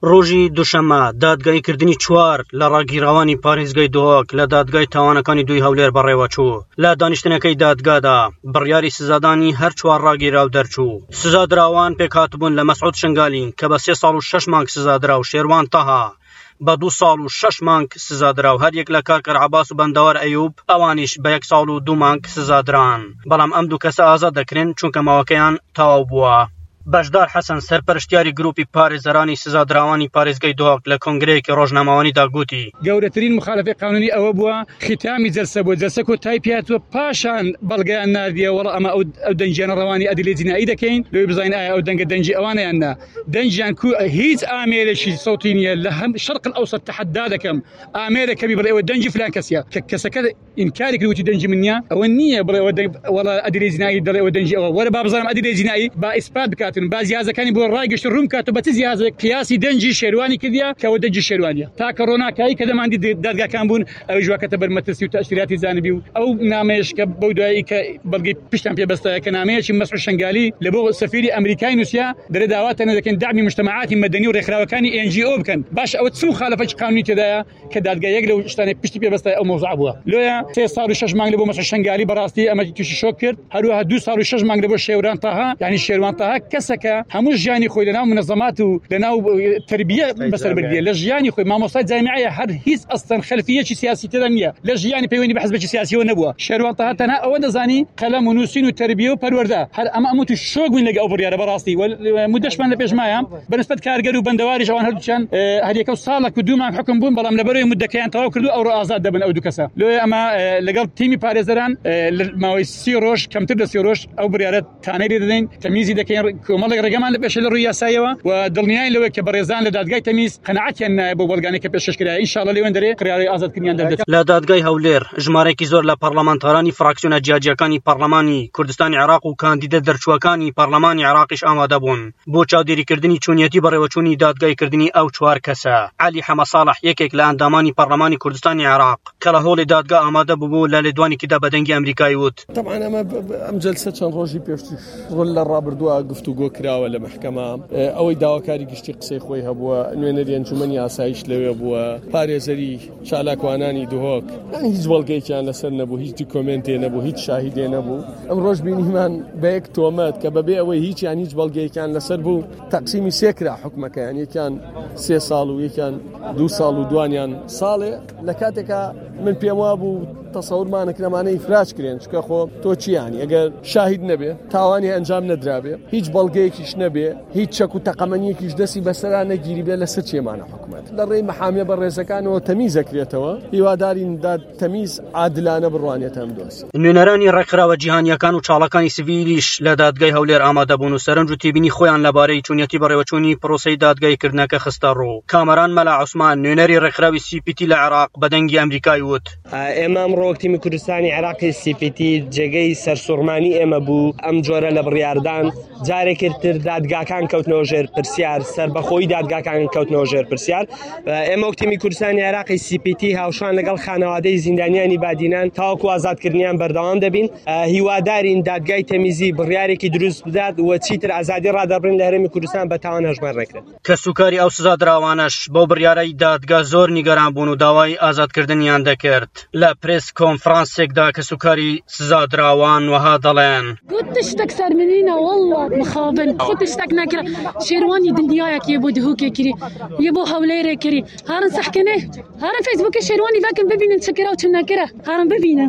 ڕۆژی دووشەممە دادگایکردنی 4 لە ڕاگیراوانی پارێزگای دۆک لە دادگای تاوانەکانی دوی هەولێر بەڕێوەچوو. لە دانیشتنەکەی دادگادا بڕیاری سزادانی هەر 4 ڕاگیراو دەرچوو. سزادراوان پێکهاتبوون لە مەسعود شنگالی کە بە 3 ساڵ و 6 مانگ سزادرا و شێروان تەها بە 2 ساڵ و 6 مانگ سزادرا و هەریەک لە کارکەر عەباس و بەندەوەر ئەیوب ئەوانیش بە 1 ساڵ و 2 مانگ سزادران. بەڵام ئەم دوو کەسە ئازاد دەکرێن چونکە ماوەکەیان تەواو بووە. بەشدار حەسەن سەرپەرشتیاری گروپی پارێزەرانی سزادراوانی پارێزگای دۆک لە کۆنگرەیەکی ڕۆژنامەوانیدا گوتی گەورەترین مخالفەی قانونی ئەوە بووە ختامی جەلسە بۆ جەلسە کۆتایی پێهاتووە پاشان بەڵگەیان ناردیە وەڵا ئەمە ئەو دەنجیانە ڕەوانی ئەدلەی جینایی دەکەین لەوەی بزانین ئایا ئەو دەنگە دەنجی ئەوانەیان نا دەنجیان هیچ ئامێرێکی سەوتی نییە لە هەم شەرق الئەوسەط تەحەدا دەکەم ئامێرێکەبی بڵێ ئەوە دەنجی فلان کەسیە کە کەسەکە ئینکاری کردوتی دەنجی من نییە ئەوە نییە بڵێ وەڵا ئەدلەی جینایی دەڵێ ئەوە دەنجی ئەوە وەرە با بزانم ئەدلەی جینایی با ئیسپات بکاتن با زیازەکانی بۆ ڕایگەشت ڕوون کاتە بە چ زیازێک قیاسی دەنجی شێروانی کردیە کەەوە دەنجی شێروانیە تاکە ڕۆناکایی کە دەماندی دادگاکان بوون ئەوەی ژواکەتە بەرمەترسی و تەشریعاتی زانبی و ئەو نامەیەش کە بەو دوایی کە بەڵگەی پشتیان پێبەستایە کە نامەیەکی مەسعود شنگالی لە بۆ سەفیری ئەمریکای نووسیا دەرێ داواتەنە دەکەن داعمی مجتەمەعاتی مەدەنی و ڕێکخراوەکانی NGO بکەن باش ئەوە چ مخالفەتی قانونی تێدایە کە دادگای یەک لەو شتانەی پشتی پێبەستای ئەو مەوزوع بووە لۆیە 3 ساڵ و 6 مانگ لە بۆ مەسعود شنگالی بەڕاستی ئەمە تووشی شۆک کرد هەروەها 2 ساڵ و 6 مانگ لە بۆ شێروان تاها یعنی شێروان تاها کەسەکە هەموو ژیانی خۆی لەناو منەظەمات و لەناو تربیە بەسەر بردیە لە ژیانی خۆی مامۆستای جامعەیە هەر هیچ ئەستەن خەلفیەکی سیاسی تێدا نییە لە ژیانی پەیوەندی بە حزبێکی سیاسیەوە نەبووە شێروان تاها تەنها ئەوە دەزانی قەلەم و نووسین و تربیە و پەروەردە هەر ئەمە تو شۆک بووین لەگە ئەو بڕیارە بەڕاستی مودەشمان لە پێشمایە بەنسبەت کارگەر و بەندەواریش ئەوان هەردووچیان هەر یەکە ساڵێک و 2 مانگ حکم بوون بەڵام لەبەرەوەی مودەکەیان تەواو کردو ئەو ئازاد دەبن ئەو دوو کەسە لۆیە ئەمە لەگەڵ تیمی پارێزەران لە ماوەی 30 ڕۆژ کەمتر لە 30 ڕۆژ ئەو بڕیارە تانەی دەدەین تەمیزی دەکەین کۆمەڵێک ڕێگەمان لە پێش لە ڕووی یاساییەوە و دڵنیاین لەوەی کە بەڕێزان لە دادگای تەمیز قەنەعەتیان نایە بۆ بەڵگانەی کە پێشکەشکرا ئینشاءالله لێوێن دەرێ قڕاری ئازادکردنیان دەردێت. لە دادگای هەولێر ژمارەیەکی زۆر لە پەرلەمانتارانی فراکسیۆنە جیاجیەکانی پەرلەمانی کوردستانی عێراق و کاندیدە دەرچووەکانی پەرلەمانی عێراقیش ئامادە بوون بۆ چاودێریکردنی چۆنیەتی بەڕێوەچوونی دادگایکردنی ئەو 4 کەسە. عەلی حەمەساڵح یەکێک لە ئەندامانی پەرلەمانی کوردستانی عێراق کە لە هۆڵی دادگا ئامادە بوو لە لێدوانێکیدا بەدەنگی ئەمریکای وت طبعا ئەم جەلسە چەند ڕۆژی پێشتر ڕۆل لە ڕابردووە گفتوگۆ کراوە لە محکەمە ئەوەی داواکاری گشتی قسەی خۆی هەبووە نوێنەری ئەنجومەنی ئاسایش لەوێ بووە پارێزەری چالاکوانانی دهۆک هیچ بەڵگەیەکیان لەسەر نەبوو هیچ دوکۆمنتێ نەبوو هیچ شاهیدێ نەبوو ئەم ڕۆژ بینیمان بە یەک تۆمەت کە بەبێ ئەوەی هیچیان هیچ بەڵگەیەکیان لەسەر بوو تەقسیمی سێکرا حکومەکەیان یەکیان 3 ساڵ و یەکیان 2 ساڵ و دوانیان ساڵێ لە کاتێکە من پێم وا بوو تەسەورمانەکرەمانەی فراش کرێن چکە خۆ تۆ چیانی ئەگەر شاهید نەبێ تاوانی ئەنجام نەدرابێ هیچ بەڵگەیەکیش نەبێ هیچ چەک و تەقەمەنیەکیش دەستی بەسەرا نەگیری بێ لەسەر چێمانە حکومەت لە ڕێی مەحامیە بەڕێزەکانەوە تەمیزەکرێتەوە هیوادارین تەمیز عادلانە بڕوانێت ئەم دۆست. نوێنەرانی ڕێکخراوە جیهانیەکان و چاڵەکانی سڤیلیش لە دادگای هەولێر ئامادە بوون و سەرنج و تێبینی خۆیان لەبارەی چۆنیەتی بەڕێوەچوونی پرۆسەی دادگایکردنەکە خستە ڕوو. کامەران مەلا عوسمان نوێنەری ڕێکخراوی CPT لە عێراق بەدەنگی ئەمریکای وت ئێمە ئەمڕۆ تیمی کوردستانی عێراقی CPT جێگەی سەرسوڕمانی ئێمە بوو ئەم جۆرە لە بڕیاردان جارێکتر دادگاکان کەوتنەوە ژێر پرسیار سەربەخۆی دادگاکان کەوتنەوە ژێر پرسیار ئێمە تیمی کوردستانی عێراقی CPT هاوشان لەگەڵ خانەوادەی زیندانیانی بادینان تاوەکو ئازادکردنیان بەردەوام دەبین هیوادارین دادگای تەمیزی بڕیارێکی دروست بدات و چیتر ئازادی ڕادەبرن لە هەرێمی کوردستان بە تاوان هەژمار نەکرێت. کە سوکاری ئەو سزادراوانەش بۆ بڕیارەی دادگا زۆر نیگەران بوون و داوای ئازادکردنیان دەکرد لە پرس کۆنفرانسێکدا کە سوکاری سزادراوان وەها دەڵێن قلت تشتك سر منينا والله مخابن خود تشتك نكرة شيرواني دنياك يبو دهوك يكري يبو هوليري كري هارن سحكنه هارن فيسبوك شيرواني فاكن ببين نسكره وتنكره هارن ببينه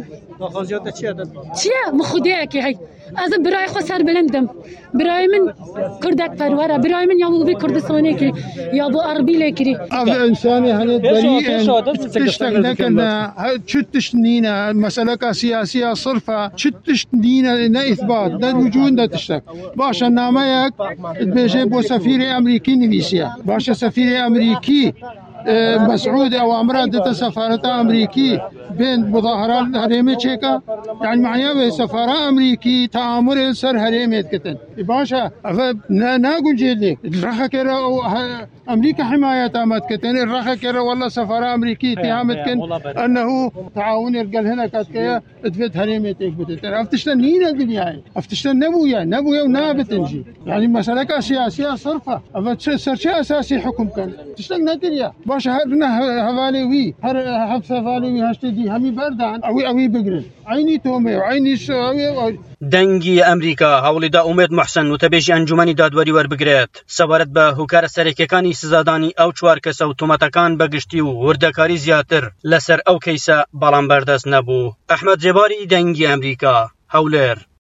چیه مخودیه هی از برای خود سر بلندم برای من کردک پرورا برای من یا بو بی کردستانی کی یا بو عربی لکری از انسانی هنوز بری تشتک نکنه چتش نینه مسئله کا سیاسی صرفه چتش نینه نه اثبات نه وجود نه تشتک باشه نامه یک بیشه بو سفیر امریکی نویسیه باشه سفیر امریکی مسعود اوامرات دت سفارة امریکی بين مظاهرات هريمه چيكا يعني معناه سفارة امریکی تعامل سر هريمه كتن باشا نا نقول جدي راح كره أمريكا حماية أمتكتين الرخا كرا والله سفارة أمريكية اتهامتكن أنه تعاون يرقل هنا كاتكيا ادفت هريمة اكبتين أفتشتن نينا دنياي أفتشتن نبويا ونابتنجي يعني مسألة سياسية صرفة سرشي أساسي حكم كان تشتن نكريا باش هرنا هفاليوي حفظ هفاليوي هشتدي همي بردان أوي بقرن عيني تومي وعيني شوي دەنگی ئەمریکا هەوڵیدا ئومێد موحسن و تەبێژی ئەنجومەنی دادوەری وەربگرێت سەبارەت بە هوکارە سەرەکیەکانی سزادانی ئەو چوار کەسە و تومەتەکان بەگشتی و وردەکاری زیاتر لەسەر ئەو کەیسە بەڵام بەردەست نەبوو. ئەحمەد جێباری دەنگی ئەمریکا هەولێر.